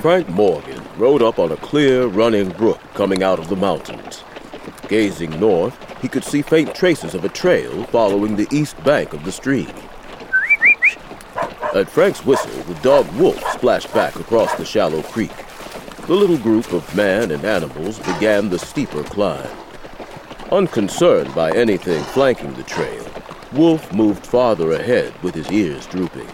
Frank Morgan rode up on a clear, running brook coming out of the mountains. Gazing north, he could see faint traces of a trail following the east bank of the stream. At Frank's whistle, the dog Wolf splashed back across the shallow creek. The little group of man and animals began the steeper climb. Unconcerned by anything flanking the trail, Wolf moved farther ahead with his ears drooping.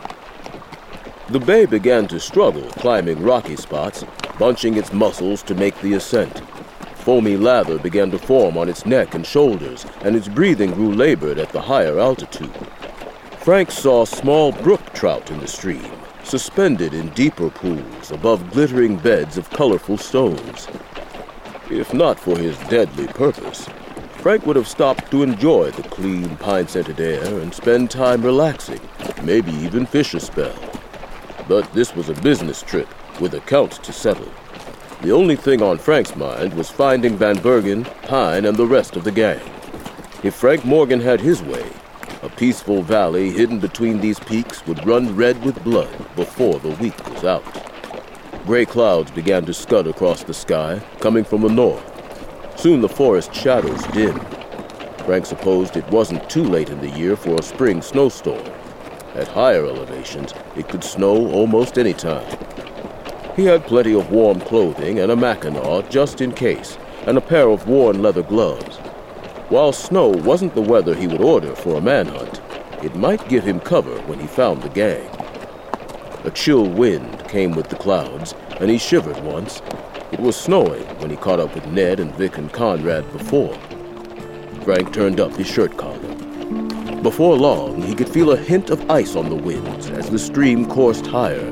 The bay began to struggle climbing rocky spots, bunching its muscles to make the ascent. Foamy lather began to form on its neck and shoulders, and its breathing grew labored at the higher altitude. Frank saw small brook trout in the stream, suspended in deeper pools above glittering beds of colorful stones. If not for his deadly purpose, Frank would have stopped to enjoy the clean, pine-scented air and spend time relaxing, maybe even fish a spell. But this was a business trip with accounts to settle. The only thing on Frank's mind was finding Van Bergen, Pine, and the rest of the gang. If Frank Morgan had his way, a peaceful valley hidden between these peaks would run red with blood before the week was out. Gray clouds began to scud across the sky, coming from the north. Soon the forest shadows dimmed. Frank supposed it wasn't too late in the year for a spring snowstorm. At higher elevations, it could snow almost any time. He had plenty of warm clothing and a Mackinaw just in case, and a pair of worn leather gloves. While snow wasn't the weather he would order for a manhunt, it might give him cover when he found the gang. A chill wind came with the clouds, and he shivered once. It was snowing when he caught up with Ned and Vic and Conrad before. Frank turned up his shirt collar. Before long, he could feel a hint of ice on the winds as the stream coursed higher.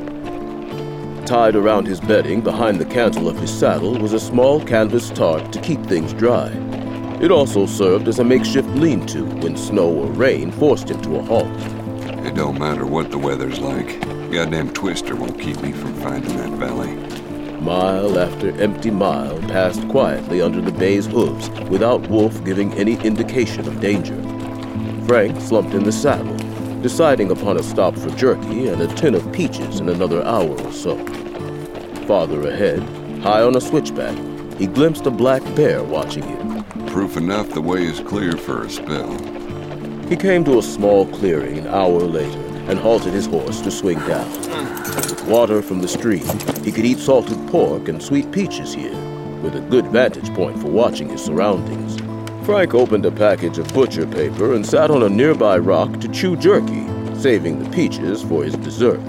Tied around his bedding behind the cantle of his saddle was a small canvas tarp to keep things dry. It also served as a makeshift lean-to when snow or rain forced him to a halt. It don't matter what the weather's like. Goddamn Twister won't keep me from finding that valley. Mile after empty mile passed quietly under the bay's hooves without Wolf giving any indication of danger. Frank slumped in the saddle, deciding upon a stop for jerky and a tin of peaches in another hour or so. Farther ahead, high on a switchback, he glimpsed a black bear watching him. Proof enough the way is clear for a spell. He came to a small clearing an hour later and halted his horse to swing down. With water from the stream, he could eat salted pork and sweet peaches here, with a good vantage point for watching his surroundings. Frank opened a package of butcher paper and sat on a nearby rock to chew jerky, saving the peaches for his dessert.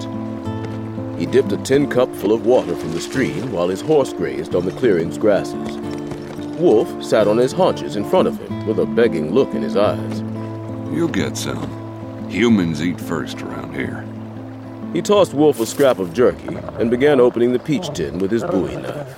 He dipped a tin cup full of water from the stream while his horse grazed on the clearing's grasses. Wolf sat on his haunches in front of him with a begging look in his eyes. You'll get some. Humans eat first around here. He tossed Wolf a scrap of jerky and began opening the peach tin with his Bowie knife.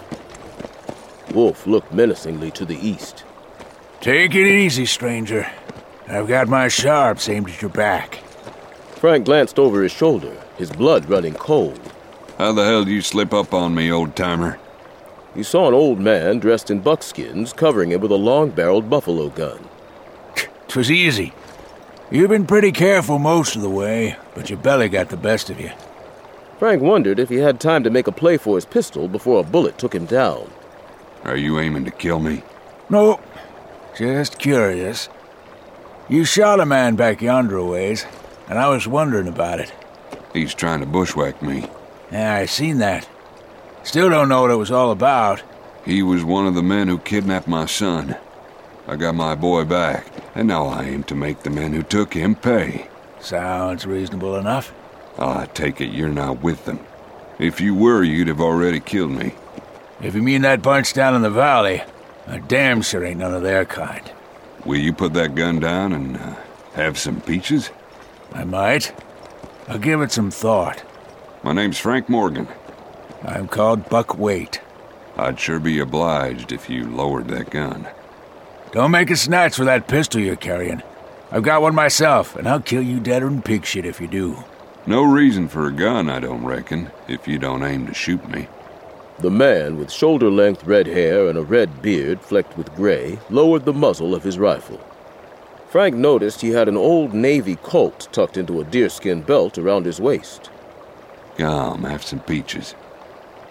Wolf looked menacingly to the east. Take it easy, stranger. I've got my sharps aimed at your back. Frank glanced over his shoulder, his blood running cold. How the hell did you slip up on me, old-timer? He saw an old man dressed in buckskins covering him with a long-barreled buffalo gun. 'Twas easy. You've been pretty careful most of the way, but your belly got the best of you. Frank wondered if he had time to make a play for his pistol before a bullet took him down. Are you aiming to kill me? No, just curious. You shot a man back yonder a ways, and I was wondering about it. He's trying to bushwhack me. Yeah, I seen that. Still don't know what it was all about. He was one of the men who kidnapped my son. I got my boy back, and now I aim to make the men who took him pay. Sounds reasonable enough. I take it you're not with them. If you were, you'd have already killed me. If you mean that bunch down in the valley, I damn sure ain't none of their kind. Will you put that gun down and have some peaches? I might. I'll give it some thought. My name's Frank Morgan. I'm called Buck Waite. I'd sure be obliged if you lowered that gun. Don't make a snatch for that pistol you're carrying. I've got one myself, and I'll kill you deader than pig shit if you do. No reason for a gun, I don't reckon, if you don't aim to shoot me. The man with shoulder-length red hair and a red beard flecked with gray lowered the muzzle of his rifle. Frank noticed he had an old Navy Colt tucked into a deerskin belt around his waist. Come, have some peaches.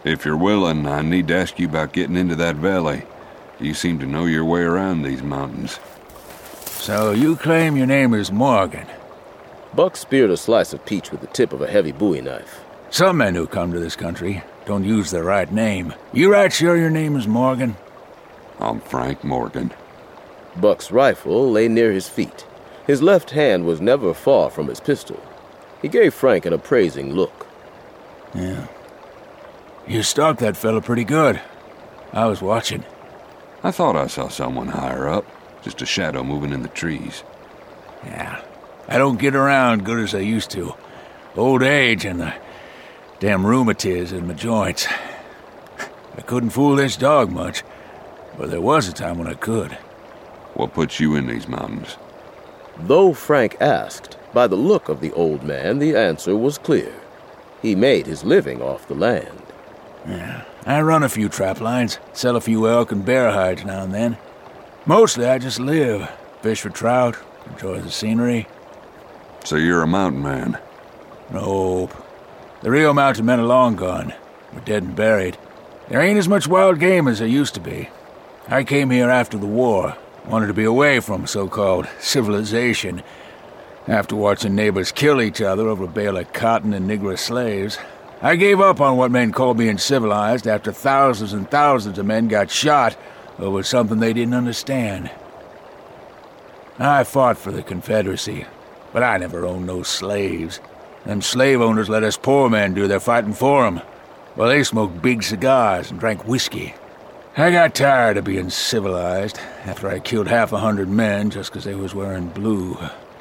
If you're willing, I need to ask you about getting into that valley. You seem to know your way around these mountains. So you claim your name is Morgan? Buck speared a slice of peach with the tip of a heavy bowie knife. Some men who come to this country don't use their right name. You right sure your name is Morgan? I'm Frank Morgan. Buck's rifle lay near his feet. His left hand was never far from his pistol. He gave Frank an appraising look. Yeah. You stalked that fella pretty good. I was watching. I thought I saw someone higher up. Just a shadow moving in the trees. Yeah. I don't get around good as I used to. Old age and the damn rheumatiz in my joints. I couldn't fool this dog much, but there was a time when I could. What puts you in these mountains? Though Frank asked, by the look of the old man, the answer was clear. He made his living off the land. Yeah. I run a few trap lines, sell a few elk and bear hides now and then. Mostly I just live, fish for trout, enjoy the scenery. So you're a mountain man? Nope. The real mountain men are long gone. We're dead and buried. There ain't as much wild game as there used to be. I came here after the war, wanted to be away from so-called civilization. After watching neighbors kill each other over a bale of cotton and Negro slaves, I gave up on what men call being civilized after thousands and thousands of men got shot over something they didn't understand. I fought for the Confederacy, but I never owned no slaves. Them slave owners let us poor men do their fighting for 'em. Well, they smoked big cigars and drank whiskey. I got tired of being civilized after I killed 100 men just 'cause they was wearing blue.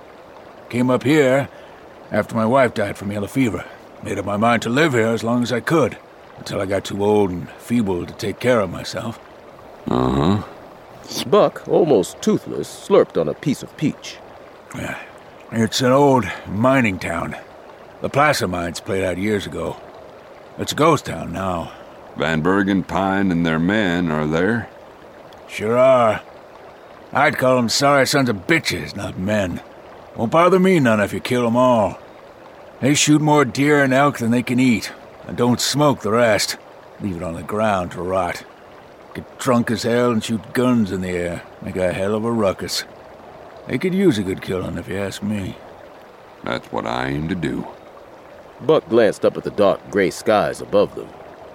Came up here after my wife died from yellow fever. Made up my mind to live here as long as I could, until I got too old and feeble to take care of myself. Uh-huh. Buck, almost toothless, slurped on a piece of peach. Yeah. It's an old mining town. The placer mines played out years ago. It's a ghost town now. Van Bergen, Pine, and their men are there? Sure are. I'd call them sorry sons of bitches, not men. Won't bother me none if you kill them all. They shoot more deer and elk than they can eat, and don't smoke the rest. Leave it on the ground to rot. Get drunk as hell and shoot guns in the air. Make a hell of a ruckus. They could use a good killing if you ask me. That's what I aim to do. Buck glanced up at the dark gray skies above them.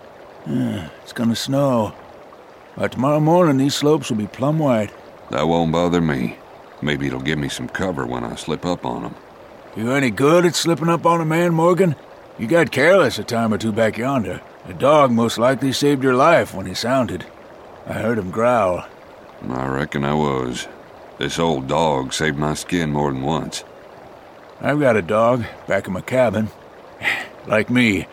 It's gonna snow. By tomorrow morning, these slopes will be plumb white. That won't bother me. Maybe it'll give me some cover when I slip up on them. You any good at slipping up on a man, Morgan? You got careless a time or two back yonder. The dog most likely saved your life when he sounded. I heard him growl. I reckon I was. This old dog saved my skin more than once. I've got a dog back in my cabin. Like me.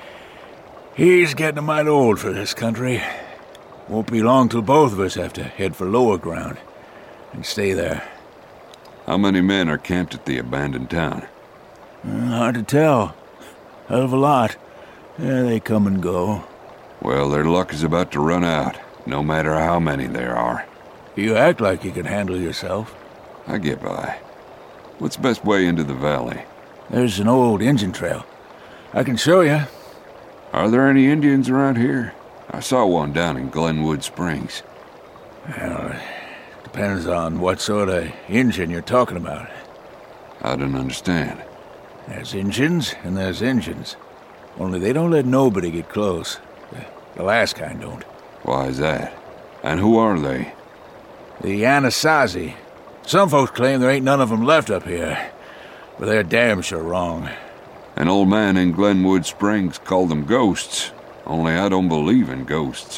He's getting a mite old for this country. Won't be long till both of us have to head for lower ground and stay there. How many men are camped at the abandoned town? Hard to tell. Hell of a lot. Yeah, they come and go. Well, their luck is about to run out, no matter how many there are. You act like you can handle yourself. I get by. What's the best way into the valley? There's an old Indian trail. I can show you. Are there any Indians around here? I saw one down in Glenwood Springs. Well, it depends on what sort of Injun you're talking about. I don't understand. There's Injuns and there's Injuns. Only they don't let nobody get close. The last kind don't. Why is that? And who are they? The Anasazi. Some folks claim there ain't none of them left up here, but they're damn sure wrong. An old man in Glenwood Springs called them ghosts, only I don't believe in ghosts.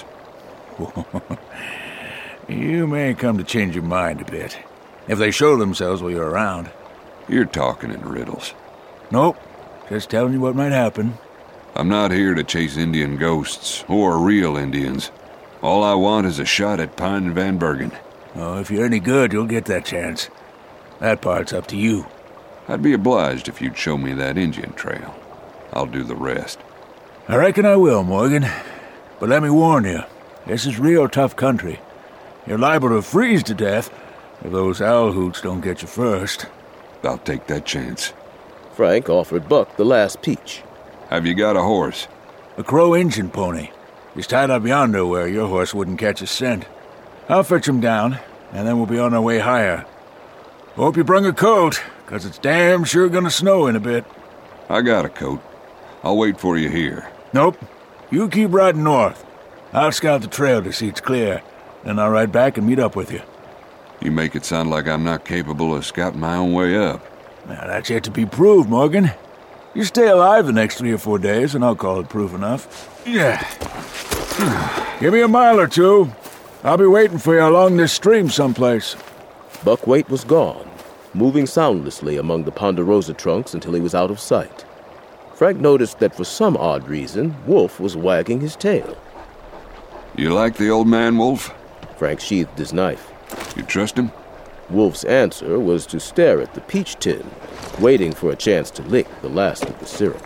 You may come to change your mind a bit, if they show themselves while you're around. You're talking in riddles. Nope, just telling you what might happen. I'm not here to chase Indian ghosts, or real Indians. All I want is a shot at Pine and Van Bergen. Oh, if you're any good, you'll get that chance. That part's up to you. I'd be obliged if you'd show me that Indian trail. I'll do the rest. I reckon I will, Morgan. But let me warn you, this is real tough country. You're liable to freeze to death if those owl hoots don't get you first. I'll take that chance. Frank offered Buck the last peach. Have you got a horse? A Crow Injun pony. He's tied up yonder where your horse wouldn't catch a scent. I'll fetch him down, and then we'll be on our way higher. Hope you brung a coat, 'cause it's damn sure gonna snow in a bit. I got a coat. I'll wait for you here. Nope. You keep riding north. I'll scout the trail to see it's clear. Then I'll ride back and meet up with you. You make it sound like I'm not capable of scouting my own way up. Now, that's yet to be proved, Morgan. You stay alive the next 3 or 4 days, and I'll call it proof enough. Yeah. Give me a mile or two. I'll be waiting for you along this stream someplace. Buckwait was gone, moving soundlessly among the ponderosa trunks until he was out of sight. Frank noticed that for some odd reason, Wolf was wagging his tail. You like the old man, Wolf? Frank sheathed his knife. You trust him? Wolf's answer was to stare at the peach tin, waiting for a chance to lick the last of the syrup.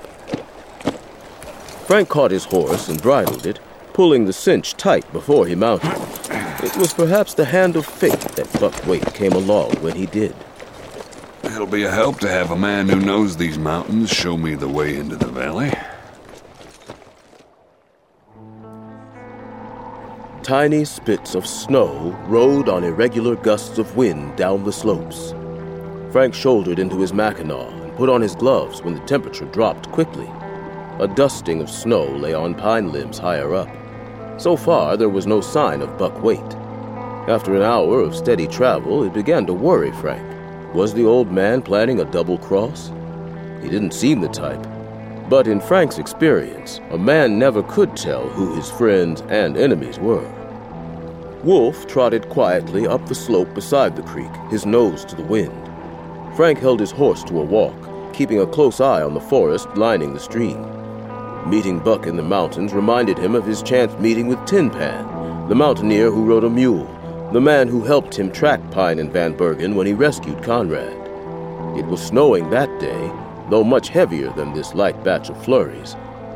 Frank caught his horse and bridled it, pulling the cinch tight before he mounted. It was perhaps the hand of fate that Buckwait came along when he did. It'll be a help to have a man who knows these mountains show me the way into the valley. Tiny spits of snow rode on irregular gusts of wind down the slopes. Frank shouldered into his mackinaw and put on his gloves when the temperature dropped quickly. A dusting of snow lay on pine limbs higher up. So far, there was no sign of Buckwait. After an hour of steady travel, it began to worry Frank. Was the old man planning a double cross? He didn't seem the type. But in Frank's experience, a man never could tell who his friends and enemies were. Wolf trotted quietly up the slope beside the creek, his nose to the wind. Frank held his horse to a walk, keeping a close eye on the forest lining the stream. Meeting Buck in the mountains reminded him of his chance meeting with Tin Pan, the mountaineer who rode a mule, the man who helped him track Pine and Van Bergen when he rescued Conrad. It was snowing that day, though much heavier than this light batch of flurries.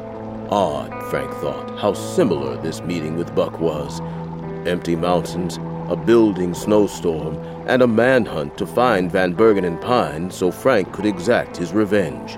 Odd, Frank thought, how similar this meeting with Buck was. Empty mountains, a building snowstorm, and a manhunt to find Van Bergen and Pine so Frank could exact his revenge.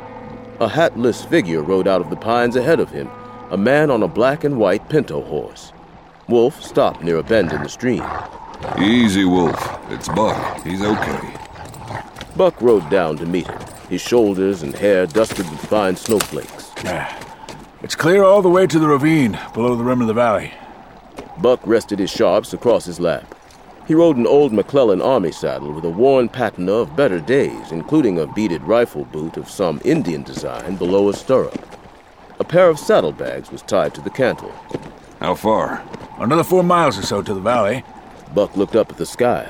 A hatless figure rode out of the pines ahead of him, a man on a black and white pinto horse. Wolf stopped near a bend in the stream. Easy, Wolf. It's Buck. He's okay. Buck rode down to meet him, his shoulders and hair dusted with fine snowflakes. It's clear all the way to the ravine below the rim of the valley. Buck rested his sharps across his lap. He rode an old McClellan army saddle with a worn patina of better days, including a beaded rifle boot of some Indian design below a stirrup. A pair of saddlebags was tied to the cantle. How far? Another 4 miles or so to the valley. Buck looked up at the sky.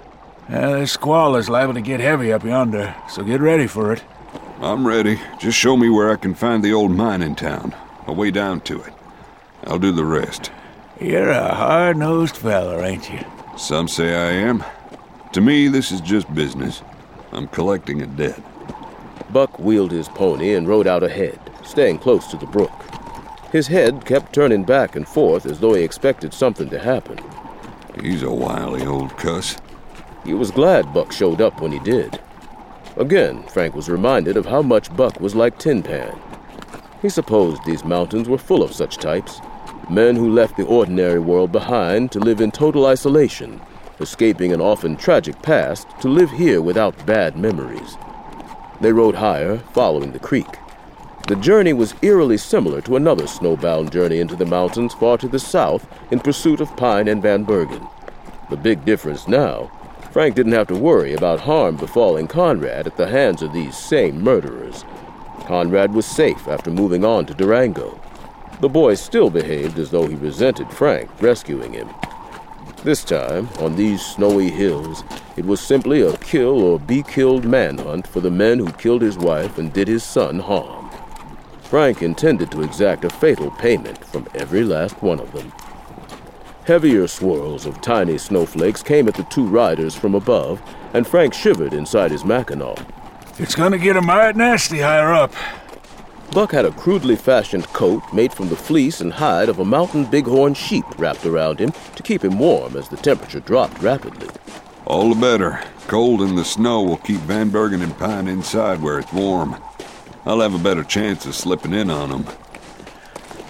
This squall is liable to get heavy up yonder, so get ready for it. I'm ready. Just show me where I can find the old mine in town. A way down to it. I'll do the rest. You're a hard-nosed fella, ain't you? Some say I am. To me, this is just business. I'm collecting a debt. Buck wheeled his pony and rode out ahead, staying close to the brook. His head kept turning back and forth as though he expected something to happen. He's a wily old cuss. He was glad Buck showed up when he did. Again, Frank was reminded of how much Buck was like Tin Pan. He supposed these mountains were full of such types, men who left the ordinary world behind to live in total isolation, escaping an often tragic past to live here without bad memories. They rode higher, following the creek. The journey was eerily similar to another snowbound journey into the mountains far to the south in pursuit of Pine and Van Bergen. The big difference now, Frank didn't have to worry about harm befalling Conrad at the hands of these same murderers. Conrad was safe after moving on to Durango. The boy still behaved as though he resented Frank rescuing him. This time, on these snowy hills, it was simply a kill or be killed manhunt for the men who killed his wife and did his son harm. Frank intended to exact a fatal payment from every last one of them. Heavier swirls of tiny snowflakes came at the two riders from above, and Frank shivered inside his mackinaw. It's gonna get a mite nasty higher up. Buck had a crudely fashioned coat made from the fleece and hide of a mountain bighorn sheep wrapped around him to keep him warm as the temperature dropped rapidly. All the better. Cold in the snow will keep Van Bergen and Pine inside where it's warm. I'll have a better chance of slipping in on them.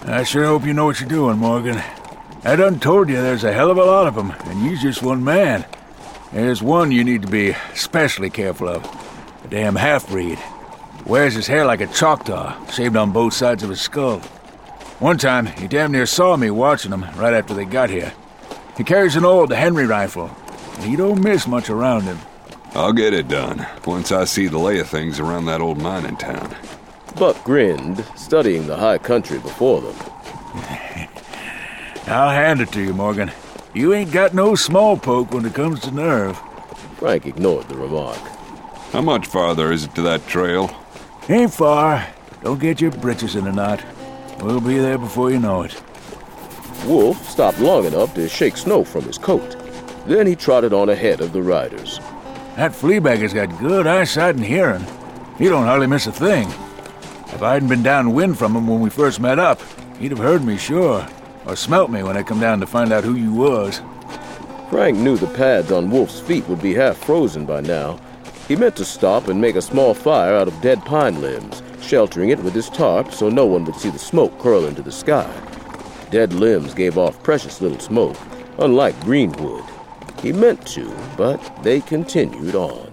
I sure hope you know what you're doing, Morgan. I done told you there's a hell of a lot of them, and you're just one man. There's one you need to be especially careful of. A damn half-breed. Wears his hair like a Choctaw, shaved on both sides of his skull. One time, he damn near saw me watching him right after they got here. He carries an old Henry rifle, and he don't miss much around him. I'll get it done, once I see the lay of things around that old mining town. Buck grinned, studying the high country before them. I'll hand it to you, Morgan. You ain't got no small poke when it comes to nerve. Frank ignored the remark. How much farther is it to that trail? Ain't far. Don't get your britches in a knot. We'll be there before you know it. Wolf stopped long enough to shake snow from his coat. Then he trotted on ahead of the riders. That fleabagger's got good eyesight and hearing. He don't hardly miss a thing. If I hadn't been downwind from him when we first met up, he'd have heard me, sure. Or smelt me when I come down to find out who you was. Frank knew the pads on Wolf's feet would be half frozen by now. He meant to stop and make a small fire out of dead pine limbs, sheltering it with his tarp so no one would see the smoke curl into the sky. Dead limbs gave off precious little smoke, unlike greenwood. He meant to, but they continued on.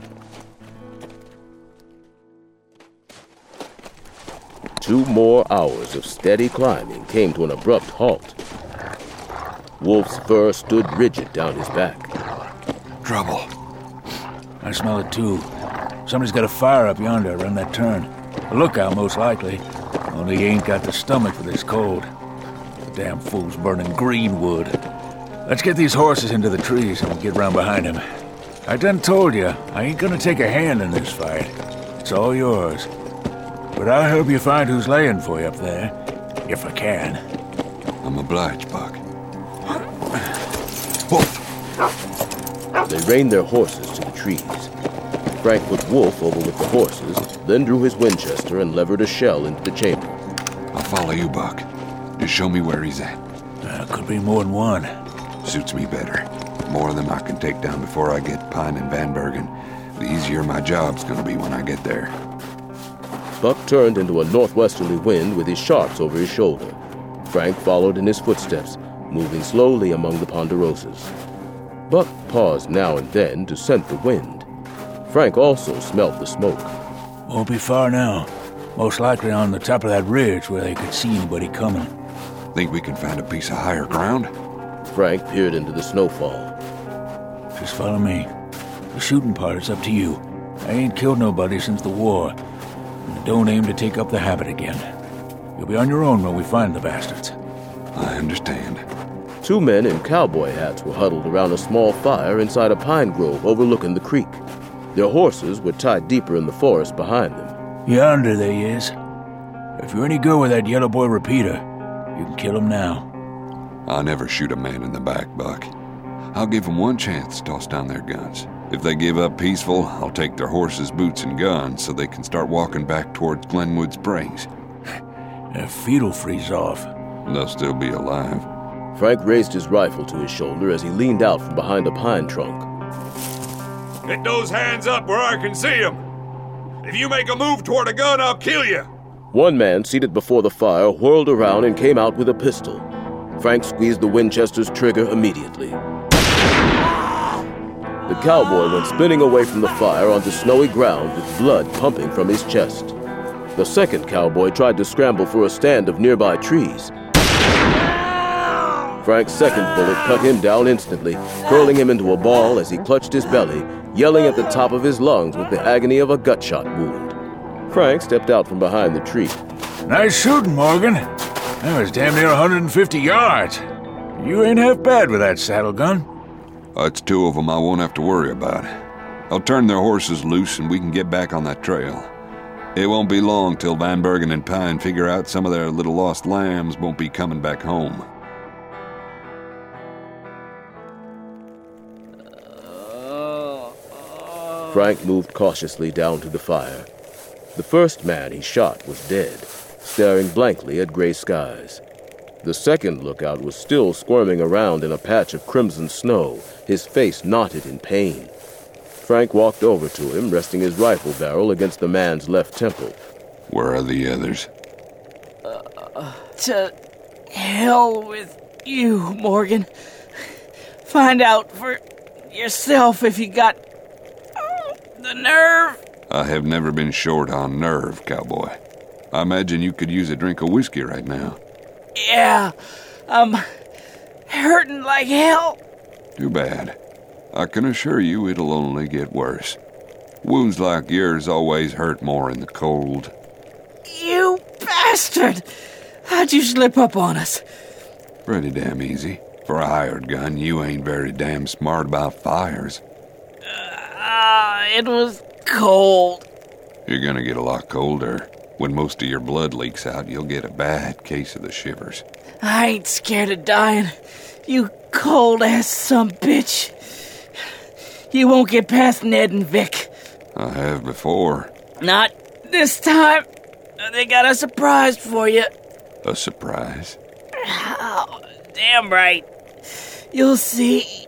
2 more hours of steady climbing came to an abrupt halt. Wolf's fur stood rigid down his back. Trouble. I smell it too. Somebody's got a fire up yonder around that turn. A lookout, most likely. Only he ain't got the stomach for this cold. The damn fool's burning greenwood. Let's get these horses into the trees and get round behind him. I done told you, I ain't gonna take a hand in this fight. It's all yours. But I'll help you find who's laying for you up there, if I can. I'm obliged, Buck. Wolf! They reined their horses to the trees. Frank put Wolf over with the horses, then drew his Winchester and levered a shell into the chamber. I'll follow you, Buck. Just show me where he's at. Could be more than one. Suits me better. The more of them I can take down before I get Pine and Van Bergen, the easier my job's gonna be when I get there. Buck turned into a northwesterly wind with his sharps over his shoulder. Frank followed in his footsteps, moving slowly among the ponderosas. Buck paused now and then to scent the wind. Frank also smelt the smoke. Won't be far now. Most likely on the top of that ridge where they could see anybody coming. Think we can find a piece of higher ground? Frank peered into the snowfall. Just follow me. The shooting part is up to you. I ain't killed nobody since the war. And I don't aim to take up the habit again. You'll be on your own when we find the bastards. I understand. 2 men in cowboy hats were huddled around a small fire inside a pine grove overlooking the creek. Their horses were tied deeper in the forest behind them. Yonder they is. If you're any good with that yellow boy repeater, you can kill him now. I'll never shoot a man in the back, Buck. I'll give them one chance to toss down their guns. If they give up peaceful, I'll take their horses, boots, and guns so they can start walking back towards Glenwood Springs. Their feet'll freeze off. They'll still be alive. Frank raised his rifle to his shoulder as he leaned out from behind a pine trunk. Get those hands up where I can see them. If you make a move toward a gun, I'll kill you. One man seated before the fire whirled around and came out with a pistol. Frank squeezed the Winchester's trigger immediately. The cowboy went spinning away from the fire onto snowy ground with blood pumping from his chest. The second cowboy tried to scramble for a stand of nearby trees. Frank's second bullet cut him down instantly, curling him into a ball as he clutched his belly, yelling at the top of his lungs with the agony of a gut-shot wound. Frank stepped out from behind the tree. Nice shooting, Morgan. That was damn near 150 yards. You ain't half bad with that saddle gun. That's 2 of them I won't have to worry about. I'll turn their horses loose and we can get back on that trail. It won't be long till Van Bergen and Pine figure out some of their little lost lambs won't be coming back home. Frank moved cautiously down to the fire. The first man he shot was dead, staring blankly at gray skies. The second lookout was still squirming around in a patch of crimson snow, his face knotted in pain. Frank walked over to him, resting his rifle barrel against the man's left temple. Where are the others? hell with you, Morgan. Find out for yourself if you got the nerve. I have never been short on nerve, cowboy. I imagine you could use a drink of whiskey right now. Yeah, I'm hurting like hell. Too bad. I can assure you it'll only get worse. Wounds like yours always hurt more in the cold. You bastard! How'd you slip up on us? Pretty damn easy. For a hired gun, you ain't very damn smart about fires. It was cold. You're gonna get a lot colder. When most of your blood leaks out, you'll get a bad case of the shivers. I ain't scared of dying. You cold-ass sumbitch. You won't get past Ned and Vic. I have before. Not this time. They got a surprise for you. A surprise? Oh, damn right. You'll see.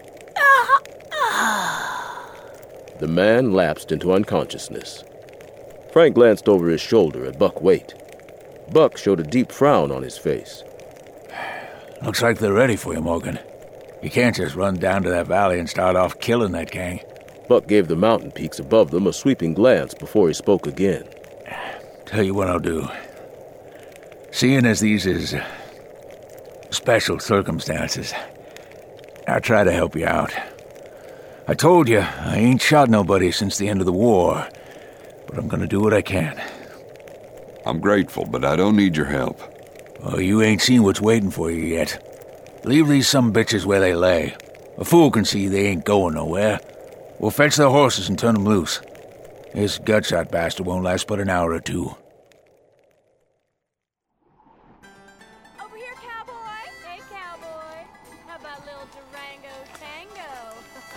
The man lapsed into unconsciousness. Frank glanced over his shoulder at Buck Waite. Buck showed a deep frown on his face. Looks like they're ready for you, Morgan. You can't just run down to that valley and start off killing that gang. Buck gave the mountain peaks above them a sweeping glance before he spoke again. Tell you what I'll do. Seeing as these is special circumstances, I'll try to help you out. I told you, I ain't shot nobody since the end of the war, but I'm gonna do what I can. I'm grateful, but I don't need your help. Oh, you ain't seen what's waiting for you yet. Leave these sumbitches where they lay. A fool can see they ain't going nowhere. We'll fetch their horses and turn them loose. This gutshot bastard won't last but an hour or two. Over here, cowboy. Hey, cowboy. How about little Durango Tango?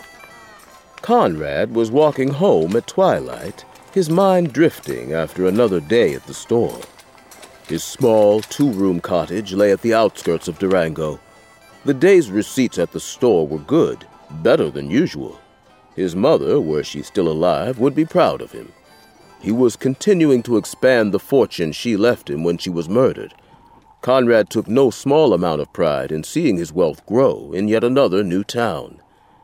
Conrad was walking home at twilight, his mind drifting after another day at the store. His small, two-room cottage lay at the outskirts of Durango. The day's receipts at the store were good, better than usual. His mother, were she still alive, would be proud of him. He was continuing to expand the fortune she left him when she was murdered. Conrad took no small amount of pride in seeing his wealth grow in yet another new town.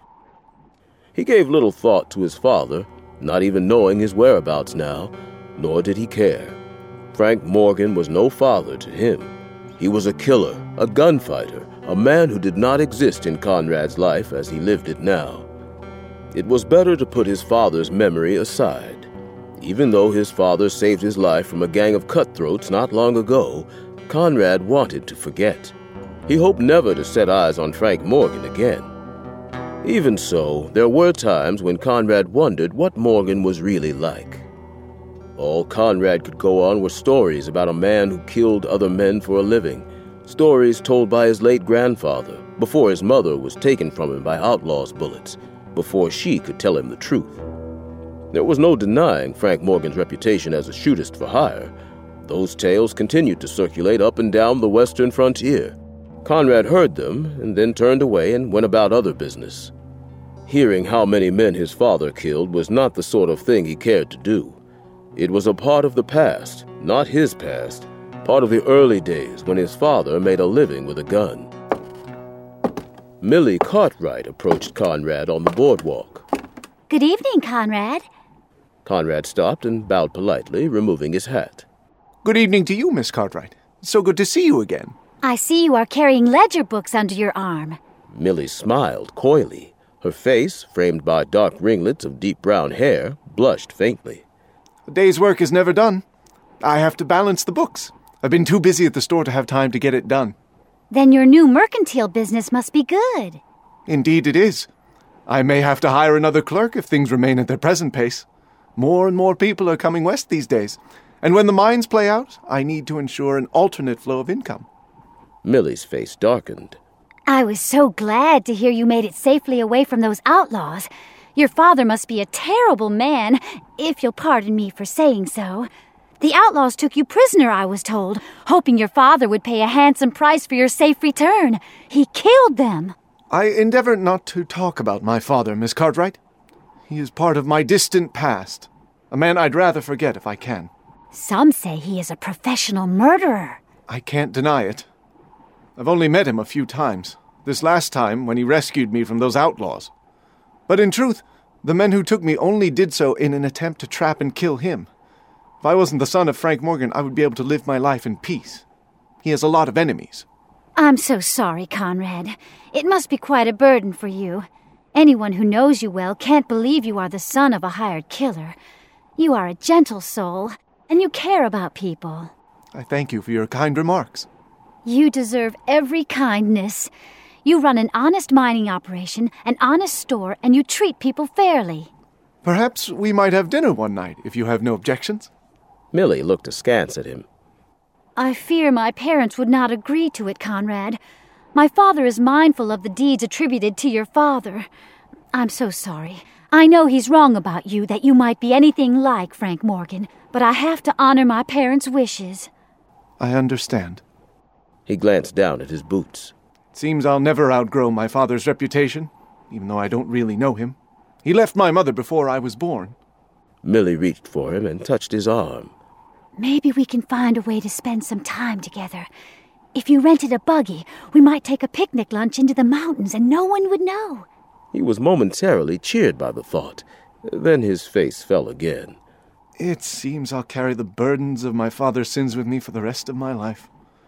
He gave little thought to his father, not even knowing his whereabouts now, nor did he care. Frank Morgan was no father to him. He was a killer, a gunfighter, a man who did not exist in Conrad's life as he lived it now. It was better to put his father's memory aside. Even though his father saved his life from a gang of cutthroats not long ago, Conrad wanted to forget. He hoped never to set eyes on Frank Morgan again. Even so, there were times when Conrad wondered what Morgan was really like. All Conrad could go on were stories about a man who killed other men for a living, stories told by his late grandfather before his mother was taken from him by outlaws' bullets, before she could tell him the truth. There was no denying Frank Morgan's reputation as a shootist for hire. Those tales continued to circulate up and down the western frontier. Conrad heard them and then turned away and went about other business. Hearing how many men his father killed was not the sort of thing he cared to do. It was a part of the past, not his past, part of the early days when his father made a living with a gun. Millie Cartwright approached Conrad on the boardwalk. Good evening, Conrad. Conrad stopped and bowed politely, removing his hat. Good evening to you, Miss Cartwright. So good to see you again. I see you are carrying ledger books under your arm. Millie smiled coyly. Her face, framed by dark ringlets of deep brown hair, blushed faintly. The day's work is never done. I have to balance the books. I've been too busy at the store to have time to get it done. Then your new mercantile business must be good. Indeed it is. I may have to hire another clerk if things remain at their present pace. More and more people are coming west these days, and when the mines play out, I need to ensure an alternate flow of income. Millie's face darkened. I was so glad to hear you made it safely away from those outlaws. Your father must be a terrible man, if you'll pardon me for saying so. The outlaws took you prisoner, I was told, hoping your father would pay a handsome price for your safe return. He killed them. I endeavor not to talk about my father, Miss Cartwright. He is part of my distant past, a man I'd rather forget if I can. Some say he is a professional murderer. I can't deny it. I've only met him a few times. This last time when he rescued me from those outlaws. But in truth, the men who took me only did so in an attempt to trap and kill him. If I wasn't the son of Frank Morgan, I would be able to live my life in peace. He has a lot of enemies. I'm so sorry, Conrad. It must be quite a burden for you. Anyone who knows you well can't believe you are the son of a hired killer. You are a gentle soul, and you care about people. I thank you for your kind remarks. You deserve every kindness. You run an honest mining operation, an honest store, and you treat people fairly. Perhaps we might have dinner one night, if you have no objections. Millie looked askance at him. I fear my parents would not agree to it, Conrad. My father is mindful of the deeds attributed to your father. I'm so sorry. I know he's wrong about you, that you might be anything like Frank Morgan, but I have to honor my parents' wishes. I understand. He glanced down at his boots. It seems I'll never outgrow my father's reputation, even though I don't really know him. He left my mother before I was born. Millie reached for him and touched his arm. Maybe we can find a way to spend some time together. If you rented a buggy, we might take a picnic lunch into the mountains and no one would know. He was momentarily cheered by the thought. Then his face fell again. It seems I'll carry the burdens of my father's sins with me for the rest of my life.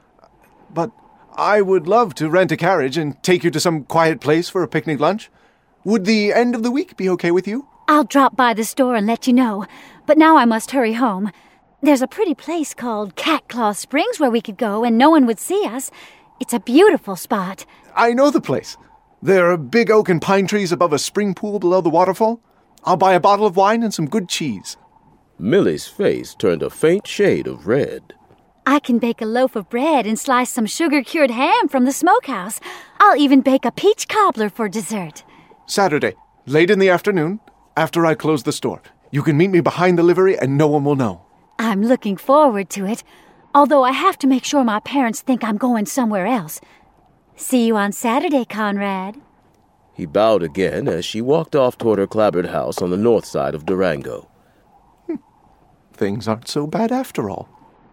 But I would love to rent a carriage and take you to some quiet place for a picnic lunch. Would the end of the week be okay with you? I'll drop by the store and let you know, but now I must hurry home. There's a pretty place called Cat Claw Springs where we could go and no one would see us. It's a beautiful spot. I know the place. There are big oak and pine trees above a spring pool below the waterfall. I'll buy a bottle of wine and some good cheese. Millie's face turned a faint shade of red. I can bake a loaf of bread and slice some sugar-cured ham from the smokehouse. I'll even bake a peach cobbler for dessert. Saturday, late in the afternoon, after I close the store. You can meet me behind the livery and no one will know. I'm looking forward to it, although I have to make sure my parents think I'm going somewhere else. See you on Saturday, Conrad. He bowed again as she walked off toward her clapboard house on the north side of Durango. Things aren't so bad after all.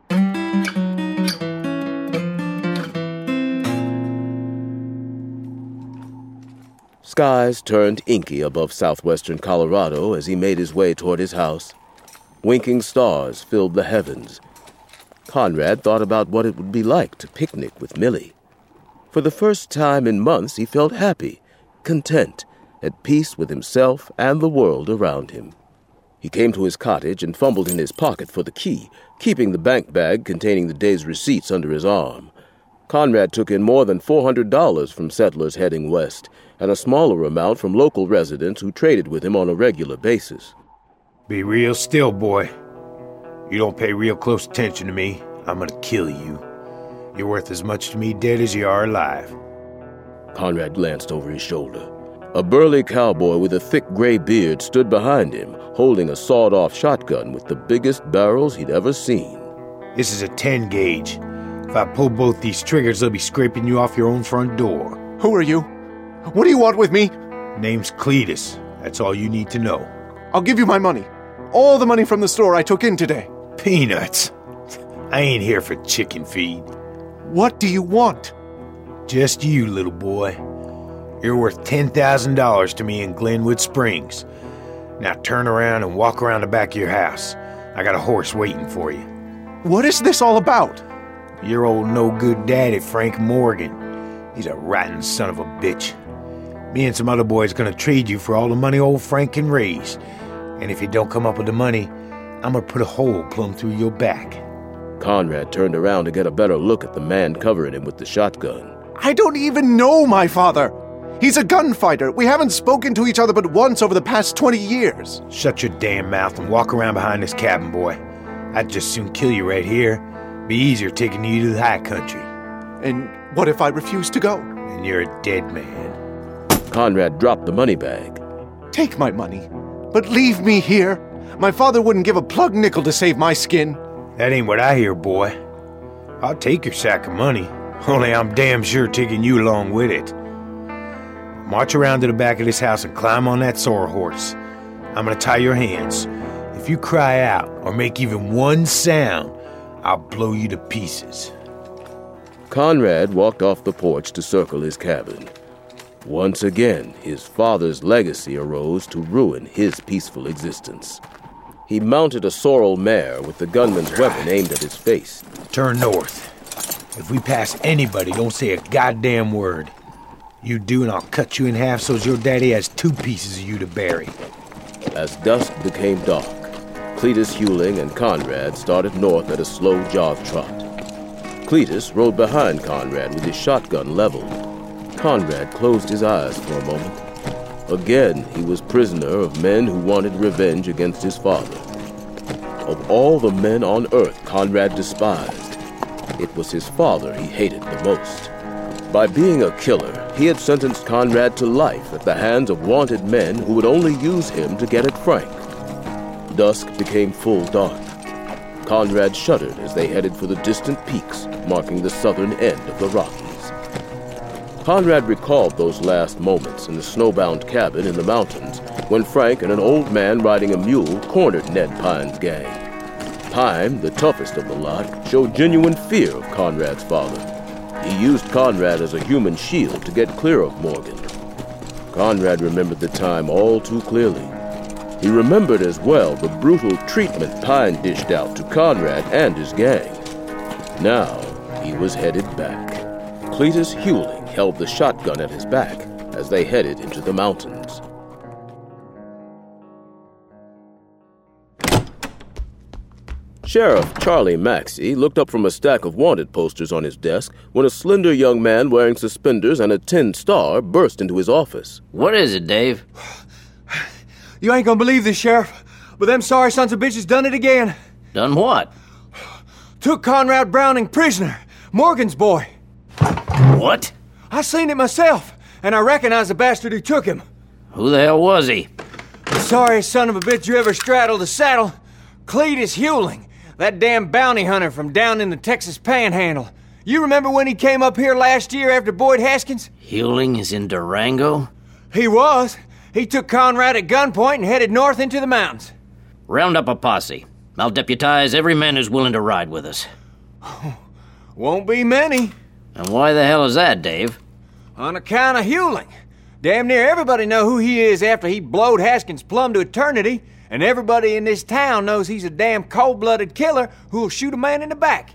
Skies turned inky above southwestern Colorado as he made his way toward his house. Winking stars filled the heavens. Conrad thought about what it would be like to picnic with Millie. For the first time in months, he felt happy, content, at peace with himself and the world around him. He came to his cottage and fumbled in his pocket for the key, keeping the bank bag containing the day's receipts under his arm. Conrad took in more than $400 from settlers heading west, and a smaller amount from local residents who traded with him on a regular basis. Be real still, boy. You don't pay real close attention to me, I'm gonna kill you. You're worth as much to me dead as you are alive. Conrad glanced over his shoulder. A burly cowboy with a thick gray beard stood behind him, holding a sawed-off shotgun with the biggest barrels he'd ever seen. This is a 10 gauge. If I pull both these triggers, they'll be scraping you off your own front door. Who are you? What do you want with me? Name's Cletus. That's all you need to know. I'll give you my money. All the money from the store I took in today. Peanuts. I ain't here for chicken feed. What do you want? Just you, little boy. You're worth $10,000 to me in Glenwood Springs. Now turn around and walk around the back of your house. I got a horse waiting for you. What is this all about? Your old no-good daddy, Frank Morgan. He's a rotten son of a bitch. Me and some other boys gonna trade you for all the money old Frank can raise. And if you don't come up with the money, I'm gonna put a hole plumb through your back. Conrad turned around to get a better look at the man covering him with the shotgun. I don't even know my father. He's a gunfighter. We haven't spoken to each other but once over the past 20 years. Shut your damn mouth and walk around behind this cabin, boy. I'd just soon kill you right here. Be easier taking you to the high country. And what if I refuse to go? And you're a dead man. Conrad dropped the money bag. Take my money, but leave me here. My father wouldn't give a plug nickel to save my skin. That ain't what I hear, boy. I'll take your sack of money, only I'm damn sure taking you along with it. March around to the back of this house and climb on that sore horse. I'm gonna tie your hands. If you cry out or make even one sound, I'll blow you to pieces. Conrad walked off the porch to circle his cabin. Once again, his father's legacy arose to ruin his peaceful existence. He mounted a sorrel mare with the gunman's weapon aimed at his face. Turn north. If we pass anybody, don't say a goddamn word. You do, and I'll cut you in half so's your daddy has 2 pieces of you to bury. As dusk became dark, Cletus Hewling and Conrad started north at a slow jog trot. Cletus rode behind Conrad with his shotgun leveled. Conrad closed his eyes for a moment. Again, he was prisoner of men who wanted revenge against his father. Of all the men on earth Conrad despised, it was his father he hated the most. By being a killer, he had sentenced Conrad to life at the hands of wanted men who would only use him to get at Frank. Dusk became full dark. Conrad shuddered as they headed for the distant peaks marking the southern end of the Rockies. Conrad recalled those last moments in the snowbound cabin in the mountains when Frank and an old man riding a mule cornered Ned Pine's gang. Pine, the toughest of the lot, showed genuine fear of Conrad's father. He used Conrad as a human shield to get clear of Morgan. Conrad remembered the time all too clearly. He remembered as well the brutal treatment Pine dished out to Conrad and his gang. Now, he was headed back. Cletus Hewling held the shotgun at his back as they headed into the mountains. Sheriff Charlie Maxey looked up from a stack of wanted posters on his desk when a slender young man wearing suspenders and a tin star burst into his office. What is it, Dave? You ain't gonna believe this, Sheriff, but them sorry sons of bitches done it again. Done what? Took Conrad Browning prisoner, Morgan's boy. What? I seen it myself, and I recognize the bastard who took him. Who the hell was he? The sorriest son of a bitch you ever straddled a saddle. Cletus Hewling, that damn bounty hunter from down in the Texas Panhandle. You remember when he came up here last year after Boyd Haskins? Hewling is in Durango? He was. He took Conrad at gunpoint and headed north into the mountains. Round up a posse. I'll deputize every man who's willing to ride with us. Won't be many. And why the hell is that, Dave? On account of Hewling. Damn near everybody know who he is after he blowed Haskins plumb to eternity, and everybody in this town knows he's a damn cold-blooded killer who'll shoot a man in the back.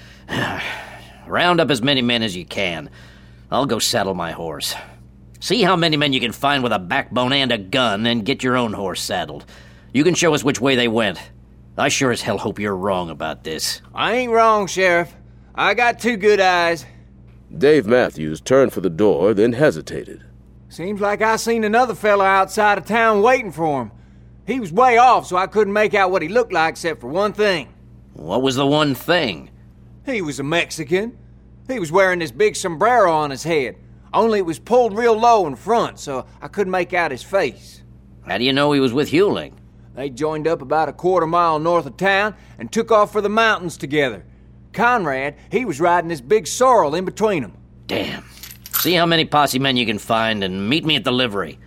Round up as many men as you can. I'll go saddle my horse. See how many men you can find with a backbone and a gun, and get your own horse saddled. You can show us which way they went. I sure as hell hope you're wrong about this. I ain't wrong, Sheriff. I got 2 good eyes. Dave Matthews turned for the door, then hesitated. Seems like I seen another fella outside of town waiting for him. He was way off, so I couldn't make out what he looked like except for one thing. What was the one thing? He was a Mexican. He was wearing this big sombrero on his head. Only it was pulled real low in front, so I couldn't make out his face. How do you know he was with Hewling? They joined up about a quarter mile north of town and took off for the mountains together. Conrad, he was riding this big sorrel in between them. Damn. See how many posse men you can find and meet me at the livery.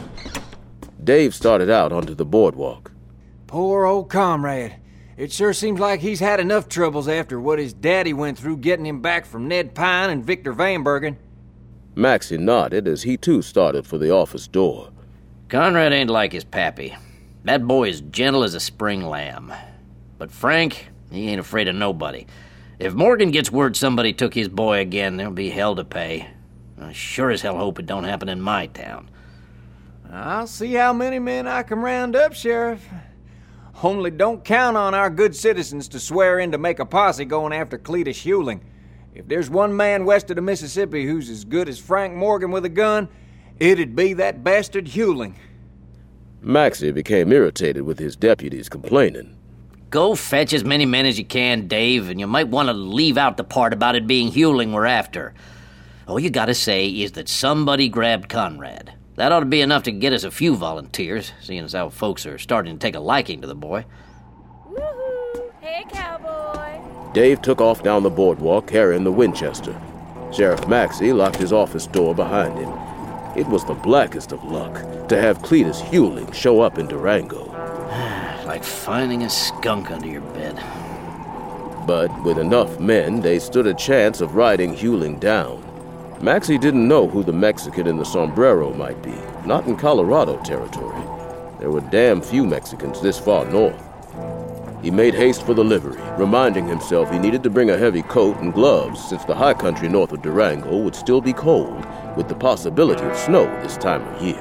Dave started out onto the boardwalk. Poor old Conrad. It sure seems like he's had enough troubles after what his daddy went through getting him back from Ned Pine and Victor Van Bergen. Maxie nodded as he too started for the office door. Conrad ain't like his pappy. That boy is gentle as a spring lamb. But Frank, he ain't afraid of nobody. If Morgan gets word somebody took his boy again, there'll be hell to pay. I sure as hell hope it don't happen in my town. I'll see how many men I can round up, Sheriff. Only don't count on our good citizens to swear in to make a posse going after Cletus Hewling. If there's one man west of the Mississippi who's as good as Frank Morgan with a gun, it'd be that bastard Hewling. Maxie became irritated with his deputies complaining. Go fetch as many men as you can, Dave, and you might want to leave out the part about it being Hewling we're after. All you gotta say is that somebody grabbed Conrad. That ought to be enough to get us a few volunteers, seeing as how folks are starting to take a liking to the boy. Woohoo! Hey, cowboy! Dave took off down the boardwalk carrying the Winchester. Sheriff Maxey locked his office door behind him. It was the blackest of luck to have Cletus Hewling show up in Durango. Like finding a skunk under your bed. But with enough men, they stood a chance of riding Hewling down. Maxie didn't know who the Mexican in the sombrero might be, not in Colorado territory. There were damn few Mexicans this far north. He made haste for the livery, reminding himself he needed to bring a heavy coat and gloves since the high country north of Durango would still be cold, with the possibility of snow this time of year.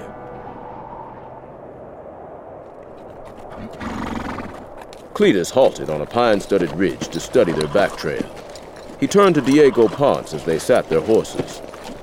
Cletus halted on a pine-studded ridge to study their back trail. He turned to Diego Ponce as they sat their horses.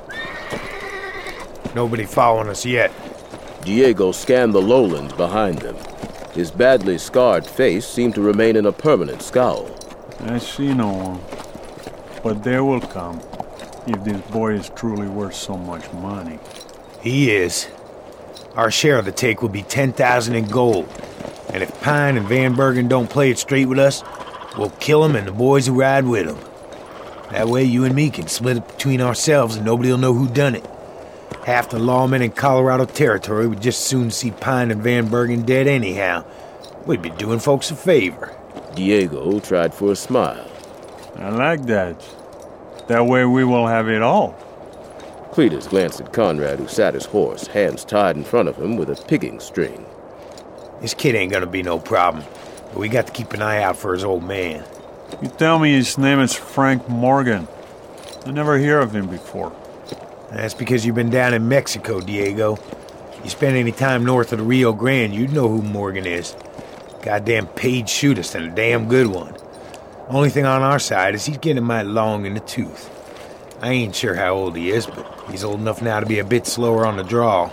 Nobody following us yet. Diego scanned the lowlands behind them. His badly scarred face seemed to remain in a permanent scowl. I see no one. But they will come, if this boy is truly worth so much money. He is. Our share of the take will be 10,000 in gold. And if Pine and Van Bergen don't play it straight with us, we'll kill him and the boys who ride with him. That way you and me can split it between ourselves and nobody'll know who done it. Half the lawmen in Colorado territory would just soon see Pine and Van Bergen dead anyhow. We'd be doing folks a favor. Diego tried for a smile. I like that. That way we will have it all. Cletus glanced at Conrad, who sat his horse, hands tied in front of him with a pigging string. This kid ain't gonna be no problem, but we got to keep an eye out for his old man. You tell me his name is Frank Morgan. I never hear of him before. That's because you've been down in Mexico, Diego. You spend any time north of the Rio Grande, you'd know who Morgan is. Goddamn paid shootist and a damn good one. Only thing on our side is he's getting mighty long in the tooth. I ain't sure how old he is, but he's old enough now to be a bit slower on the draw.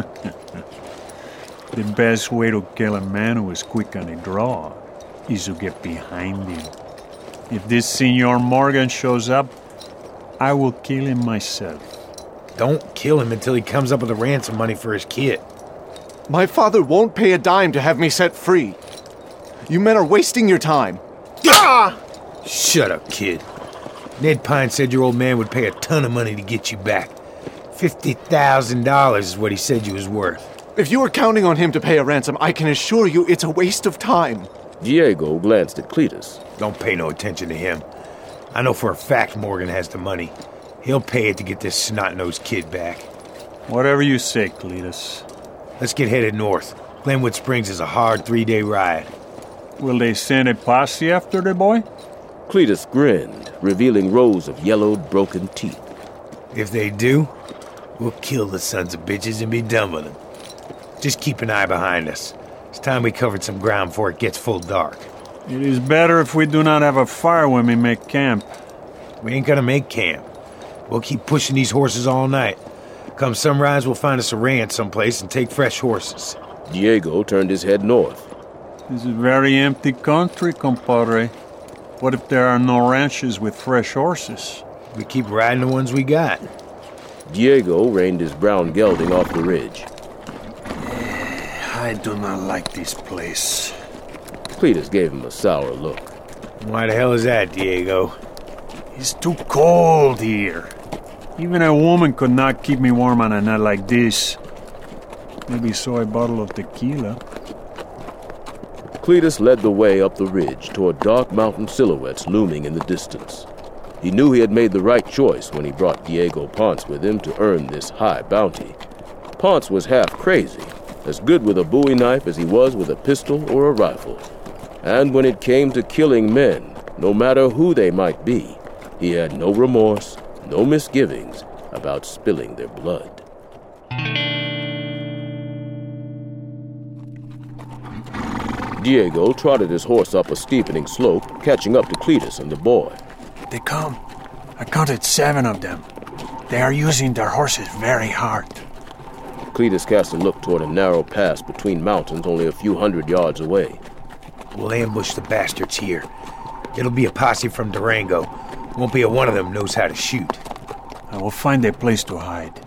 The best way to kill a man who is quick on the draw is to get behind him. If this Senor Morgan shows up, I will kill him myself. Don't kill him until he comes up with the ransom money for his kid. My father won't pay a dime to have me set free. You men are wasting your time. Ah! Shut up, kid. Ned Pine said your old man would pay a ton of money to get you back. $50,000 is what he said you was worth. If you are counting on him to pay a ransom, I can assure you it's a waste of time. Diego glanced at Cletus. Don't pay no attention to him. I know for a fact Morgan has the money. He'll pay it to get this snot-nosed kid back. Whatever you say, Cletus. Let's get headed north. Glenwood Springs is a hard 3-day ride. Will they send a posse after the boy? Cletus grinned, revealing rows of yellowed, broken teeth. If they do, we'll kill the sons of bitches and be done with them. Just keep an eye behind us. It's time we covered some ground before it gets full dark. It is better if we do not have a fire when we make camp. We ain't gonna make camp. We'll keep pushing these horses all night. Come sunrise, we'll find us a ranch someplace and take fresh horses. Diego turned his head north. This is very empty country, compadre. What if there are no ranches with fresh horses? We keep riding the ones we got. Diego reined his brown gelding off the ridge. I do not like this place. Cletus gave him a sour look. Why the hell is that, Diego? It's too cold here. Even a woman could not keep me warm on a night like this. Maybe so a bottle of tequila. Cletus led the way up the ridge toward dark mountain silhouettes looming in the distance. He knew he had made the right choice when he brought Diego Ponce with him to earn this high bounty. Ponce was half crazy, as good with a bowie knife as he was with a pistol or a rifle. And when it came to killing men, no matter who they might be, he had no remorse, no misgivings about spilling their blood. Diego trotted his horse up a steepening slope, catching up to Cletus and the boy. They come. I counted 7 of them. They are using their horses very hard. Cletus cast a look toward a narrow pass between mountains only a few hundred yards away. We'll ambush the bastards here. It'll be a posse from Durango. Won't be a one of them knows how to shoot. I will find a place to hide.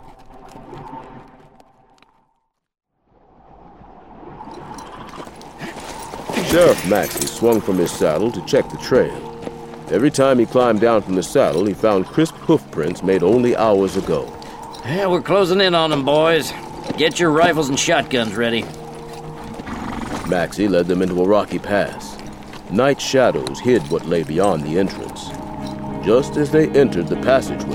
Sheriff Maxey swung from his saddle to check the trail. Every time he climbed down from the saddle, he found crisp hoof prints made only hours ago. Yeah, we're closing in on them, boys. Get your rifles and shotguns ready. Maxey led them into a rocky pass. Night shadows hid what lay beyond the entrance. Just as they entered the passageway,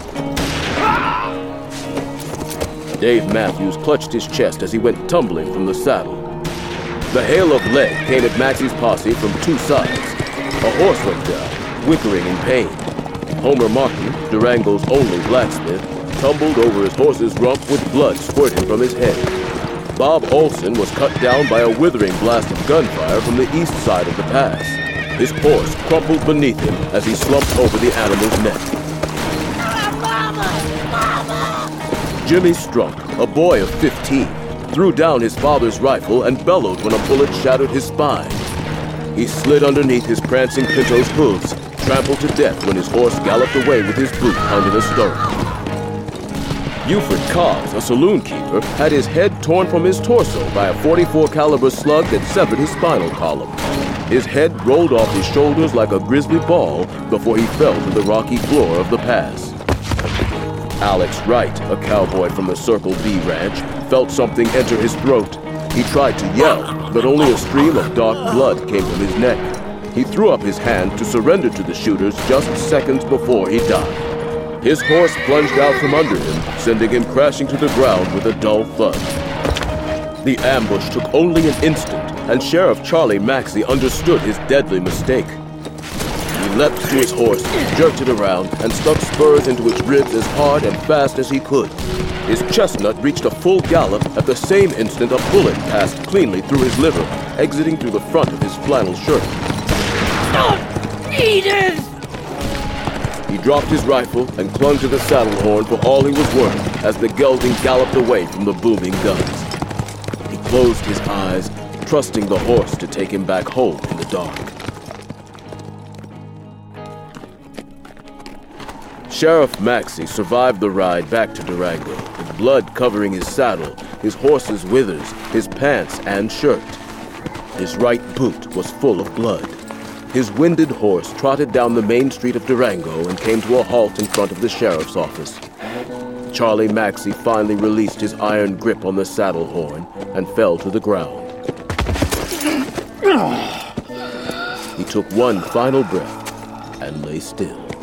Dave Matthews clutched his chest as he went tumbling from the saddle. The hail of lead came at Maxie's posse from two sides. A horse went down, whickering in pain. Homer Martin, Durango's only blacksmith, tumbled over his horse's rump with blood squirting from his head. Bob Olson was cut down by a withering blast of gunfire from the east side of the pass. His horse crumpled beneath him as he slumped over the animal's neck. Jimmy Strunk, a boy of 15, threw down his father's rifle and bellowed when a bullet shattered his spine. He slid underneath his prancing pinto's hooves, trampled to death when his horse galloped away with his boot pounding a stone. Buford Cobbs, a saloon keeper, had his head torn from his torso by a .44 caliber slug that severed his spinal column. His head rolled off his shoulders like a grizzly ball before he fell to the rocky floor of the pass. Alex Wright, a cowboy from the Circle B ranch, felt something enter his throat. He tried to yell, but only a stream of dark blood came from his neck. He threw up his hand to surrender to the shooters just seconds before he died. His horse plunged out from under him, sending him crashing to the ground with a dull thud. The ambush took only an instant, and Sheriff Charlie Maxey understood his deadly mistake. He leapt to his horse, jerked it around, and stuck spurs into its ribs as hard and fast as he could. His chestnut reached a full gallop. At the same instant, a bullet passed cleanly through his liver, exiting through the front of his flannel shirt. Eat it! He dropped his rifle and clung to the saddle horn for all he was worth as the gelding galloped away from the booming guns. He closed his eyes, trusting the horse to take him back home in the dark. Sheriff Maxey survived the ride back to Durango, with blood covering his saddle, his horse's withers, his pants and shirt. His right boot was full of blood. His winded horse trotted down the main street of Durango and came to a halt in front of the sheriff's office. Charlie Maxey finally released his iron grip on the saddle horn and fell to the ground. He took one final breath and lay still.